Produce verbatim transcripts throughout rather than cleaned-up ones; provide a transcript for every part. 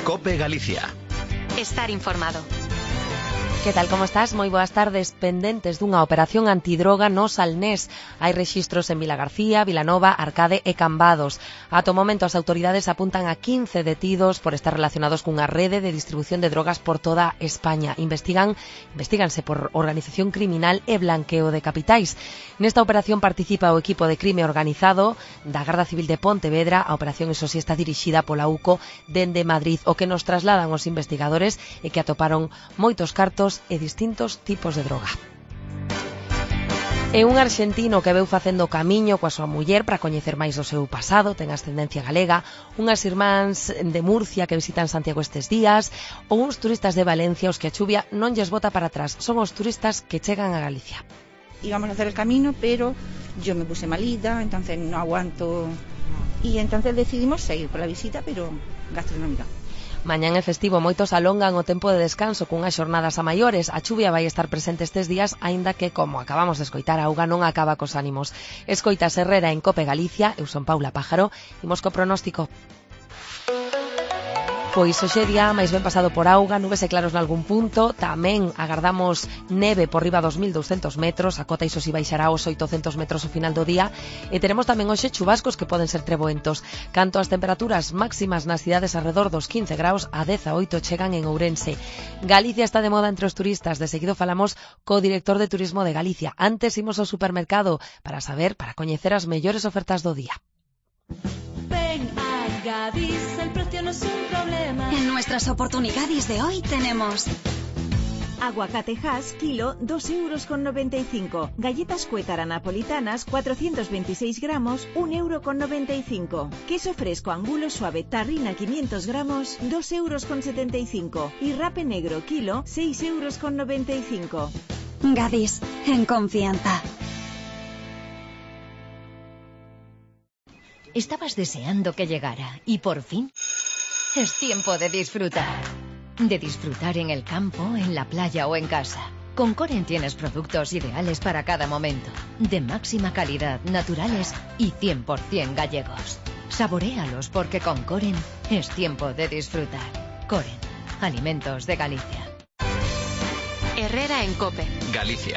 COPE Galicia. Estar informado. Que tal, como estás? Moi boas tardes. Pendentes dunha operación antidroga no Salnés. Hai rexistros en Vilagarcía, Vilanova, Arcade e Cambados. Ata o momento as autoridades apuntan a quince detidos por estar relacionados cunha rede de distribución de drogas por toda España. Investigan, investiganse por organización criminal e blanqueo de capitais. Nesta operación participa o equipo de crime organizado da Garda Civil de Pontevedra. A operación, iso si, está dirixida pola U C O dende Madrid. O que nos trasladan os investigadores é que atoparon moitos cartos e distintos tipos de droga. É un arxentino que veu facendo camiño coa súa muller para coñecer máis do seu pasado, ten ascendencia galega, unhas irmáns de Murcia que visitan Santiago estes días, ou uns turistas de Valencia os que a chuvia non lles bota para atrás. Son os turistas que chegan a Galicia. Íbamos a hacer el camino, pero yo me puse malita, entonces no aguanto, y entonces decidimos seguir por la visita, pero gastronómica. Mañán é festivo, moitos alongan o tempo de descanso cunhas xornadas a maiores. A chuvia vai estar presente estes días, aínda que, como acabamos de escoitar, a auga non acaba cos ánimos. Escoitas Herrera en COPE Galicia, eu son Paula Pájaro, imos co pronóstico. Pois hoxe día máis ben pasado por auga, nubes e claros nalgún punto. Tamén agardamos neve por riba dos mil douscentos metros. A cota iso si baixará aos oitocentos metros ao final do día. E teremos tamén hoxe chubascos que poden ser treboentos. Canto ás temperaturas máximas nas cidades arredor dos quince graus, a dezaoito chegan en Ourense. Galicia está de moda entre os turistas. De seguido falamos co director de Turismo de Galicia. Antes imos ao supermercado para saber, para coñecer as mellores ofertas do día. Ven a Gadis, el precio no es un problema. En nuestras oportunidades de hoy tenemos aguacate Hass, kilo, dos euros con noventa y cinco. Galletas Cuétara napolitanas, cuatrocientos veintiséis gramos, un euro con noventa y cinco. Queso fresco angulo suave Tarrina, quinientos gramos, dos euros con setenta y cinco. Y rape negro, kilo, seis euros con noventa y cinco. Gadis, en confianza. Estabas deseando que llegara y por fin es tiempo de disfrutar. De disfrutar en el campo, en la playa o en casa. Con Coren tienes productos ideales para cada momento. De máxima calidad, naturales y cien por ciento gallegos. Saboréalos porque con Coren es tiempo de disfrutar. Coren, alimentos de Galicia. Herrera en COPE Galicia.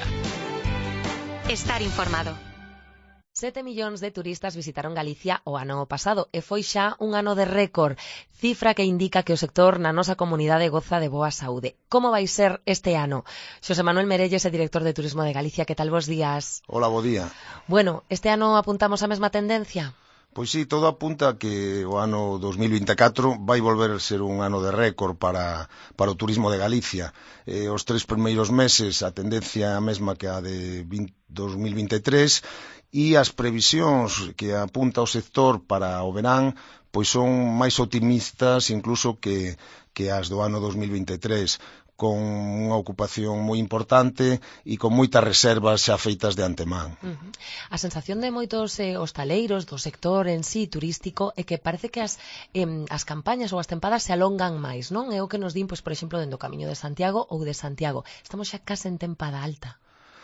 Estar informado. Sete millóns de turistas visitaron Galicia o ano pasado e foi xa un ano de récord, cifra que indica que o sector na nosa comunidade goza de boa saúde. Como vai ser este ano? Xosé Manuel Merelles é director de Turismo de Galicia. Que tal, bos días? Hola, bo día. Bueno, este ano apuntamos a mesma tendencia? Pois sí, todo apunta que o ano dos mil vinte e catro vai volver a ser un ano de récord para, para o turismo de Galicia. Eh, os tres primeiros meses a tendencia é a mesma que a de dos mil vinte e tres e as previsións que apunta o sector para o verán pois son máis optimistas incluso que, que as do ano dos mil vinte e tres, con unha ocupación moi importante e con moitas reservas xa feitas de antemán. Uh-huh. A sensación de moitos eh, hostaleiros do sector en sí turístico é que parece que as, eh, as campañas ou as tempadas se alongan máis, non? É o que nos din, pois, por exemplo, dentro do Camiño de Santiago ou de Santiago. Estamos xa case en tempada alta.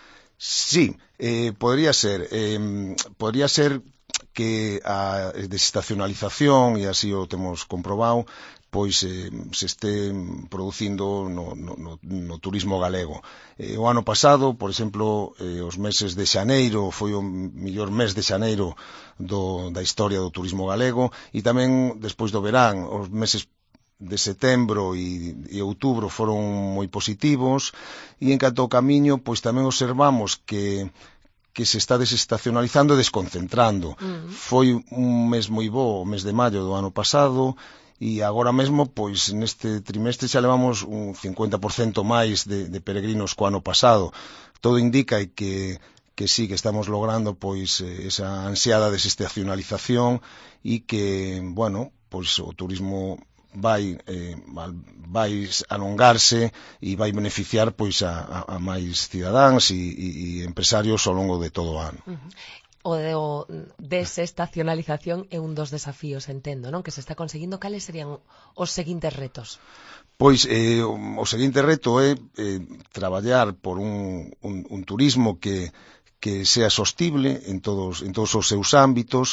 Sí, eh, podría ser. Eh, podría ser que a desestacionalización, e así o temos comprobado, pois eh, se este producindo no, no, no turismo galego. Eh, o ano pasado, por exemplo, eh, os meses de xaneiro, foi o mellor mes de xaneiro do, da historia do turismo galego, e tamén despois do verán, os meses de setembro e, e outubro foron moi positivos, e en canto ao camiño, pois tamén observamos que que se está desestacionalizando e desconcentrando. Uh-huh. Foi un mes moi bo, o mes de maio do ano pasado, e agora mesmo, pois, neste trimestre xa levamos un cincuenta por cento máis de, de peregrinos co ano pasado. Todo indica que que sí, que estamos logrando, pois, esa ansiada desestacionalización e que, bueno, pois, o turismo vai eh, vai alongarse e vai beneficiar pois a, a, a máis cidadáns e, e, e empresarios ao longo de todo o ano. Uh-huh. O de o desestacionalización é un dos desafíos, entendo, non? Que se está conseguindo. Cales serían os seguintes retos? Pois eh, o, o seguinte reto é eh, traballar por un, un, un turismo que que sea sostible en todos en todos os seus ámbitos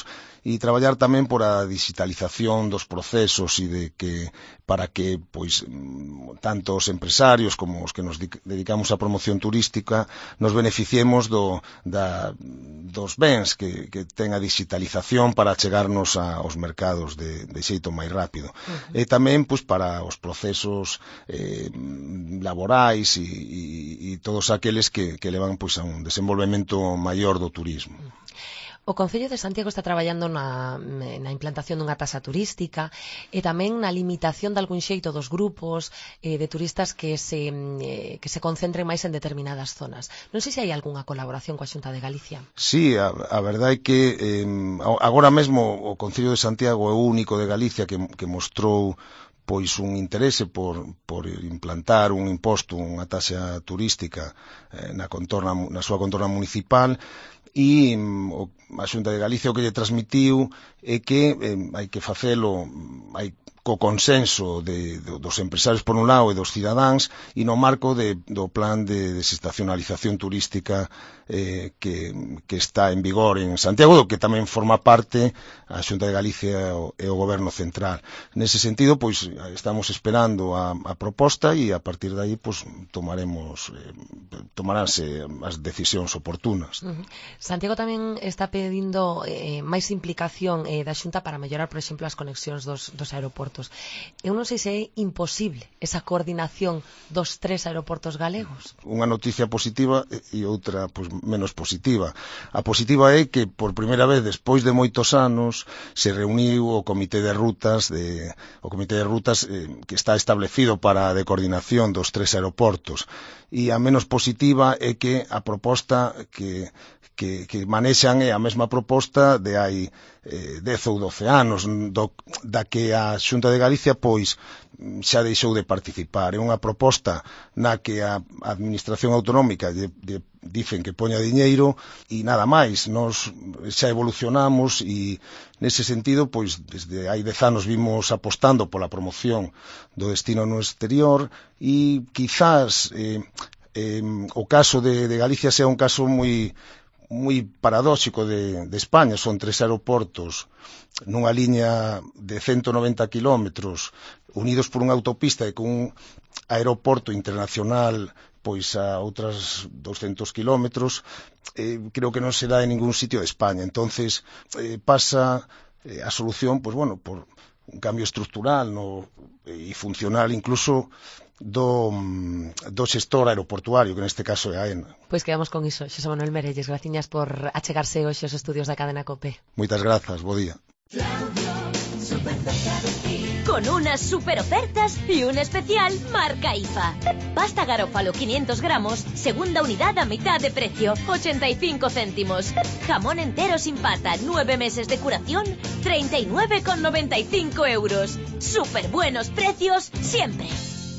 e traballar tamén por a digitalización dos procesos e de que para que pois tanto os empresarios como os que nos dedicamos á promoción turística nos beneficiemos do, da, dos bens que, que ten a digitalización para chegarnos aos mercados de, de xeito máis rápido. Uh-huh. E tamén pois para os procesos eh, laborais e, e, e todos aqueles que, que levan pois a un desenvolvemento maior do turismo. O Concello de Santiago está traballando na, na implantación dunha taxa turística e tamén na limitación de algún xeito dos grupos eh, de turistas que se, eh, que se concentren máis en determinadas zonas. Non sei se hai algunha colaboración coa Xunta de Galicia. Sí, a, a verdade é que eh, agora mesmo o Concello de Santiago é o único de Galicia que, que mostrou pois un interese por, por implantar un imposto, unha taxa turística eh, na, contorna, na súa contorna municipal. E o, a Xunta de Galicia o que lle transmitiu é que eh, hai que facelo hai co consenso de, de, dos empresarios por un lado e dos cidadáns e no marco de, do plan de desestacionalización turística eh, que, que está en vigor en Santiago, do que tamén forma parte a Xunta de Galicia e o, e o Goberno Central. Nese sentido, pois estamos esperando a, a proposta e a partir de aí pois tomaremos eh, tomaránse as decisións oportunas. Uh-huh. Santiago tamén está pedindo eh, máis implicación eh, da Xunta para mellorar, por exemplo, as conexións dos, dos aeroportos. Eu non sei se é imposible esa coordinación dos tres aeroportos galegos. Unha noticia positiva e outra pois, menos positiva. A positiva é que por primeira vez despois de moitos anos se reuniu o Comité de Rutas de, o Comité de Rutas eh, que está establecido para a de coordinación dos tres aeroportos. E a menos positiva é que a proposta que que, que manexan é a mesma proposta de hai eh, dez ou doce anos, do, da que a Xunta de Galicia pois xa deixou de participar. É unha proposta na que a Administración Autonómica de, de, dicen que poña diñeiro e nada máis. Nos xa evolucionamos e nese sentido, pois desde hai dez anos vimos apostando pola promoción do destino no exterior e quizás eh, eh, o caso de, de Galicia sea un caso moi moi paradóxico de, de España. Son tres aeroportos nunha liña de ciento noventa kilómetros unidos por unha autopista e con un aeroporto internacional pois a outras douscentos kilómetros. Eh, creo que non se dá en ningún sitio de España. Entonces eh, pasa eh, a solución pois bueno, por un cambio estructural no, e funcional incluso do, do xestor aeroportuario, que neste caso é a AENA. Pois quedamos con iso. Xosé Manuel Merelles, graciñas por achegarse hoxe aos estudios da cadena COPE. Moitas grazas, bo día. Con unas super ofertas y un especial marca I F A. Pasta Garofalo quinientos gramos, segunda unidad a mitad de precio, ochenta y cinco céntimos. Jamón entero sin pata, nueve meses de curación, treinta y nueve con noventa y cinco euros. Super buenos precios siempre.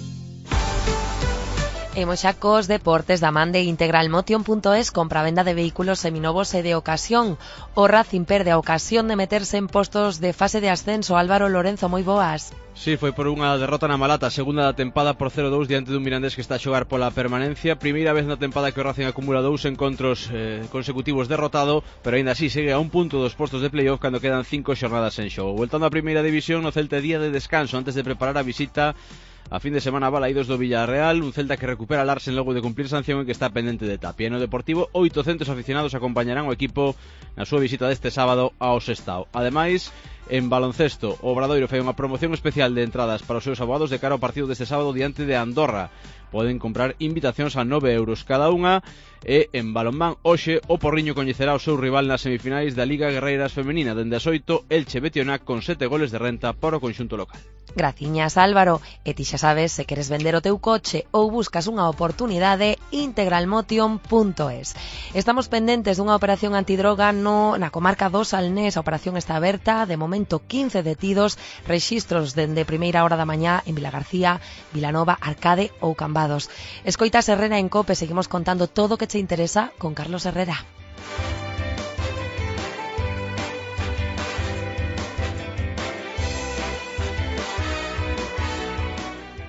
Imos xa cos deportes da man de integralmotion punto es, compra-venda de vehículos seminovos e de ocasión. O Racing perde a ocasión de meterse en postos de fase de ascenso. Álvaro Lorenzo, moi boas. Sí, foi por unha derrota na Malata, segunda da tempada por cero dous diante dun Mirandés que está a xogar pola permanencia. Primeira vez na tempada que o Racing acumula dous encontros eh, consecutivos derrotado, pero aínda así segue a un punto dos postos de playoff cando quedan cinco xornadas en xogo. Voltando á primeira división, no Celta día de descanso antes de preparar a visita a fin de semana balaídos do Villarreal, un Celta que recupera a Larsen logo de cumplir sanción e que está pendente de Tapia. No Deportivo, oitocentos aficionados acompañarán o equipo na súa visita deste sábado ao Sestao. Ademais, en baloncesto, o Obradoiro fai unha promoción especial de entradas para os seus abogados de cara ao partido deste sábado diante de Andorra. Poden comprar invitacións a nove euros cada unha. E en balonmán, hoxe o Porriño coñecerá o seu rival nas semifinais da Liga Guerreiras Femenina. Dende as oito, Elche Betionac con sete goles de renta para o conxunto local. Graciñas, Álvaro. E ti xa sabes, se queres vender o teu coche ou buscas unha oportunidade, integralmotion punto es. Estamos pendentes dunha operación antidroga no, na comarca do Salnés. A operación está aberta, de momento quince detidos, rexistros dende primeira hora da mañá en Vilagarcía, Vilanova, Arcade ou Cambados. Escoitas Herrera en COPE, seguimos contando todo o que che interesa con Carlos Herrera.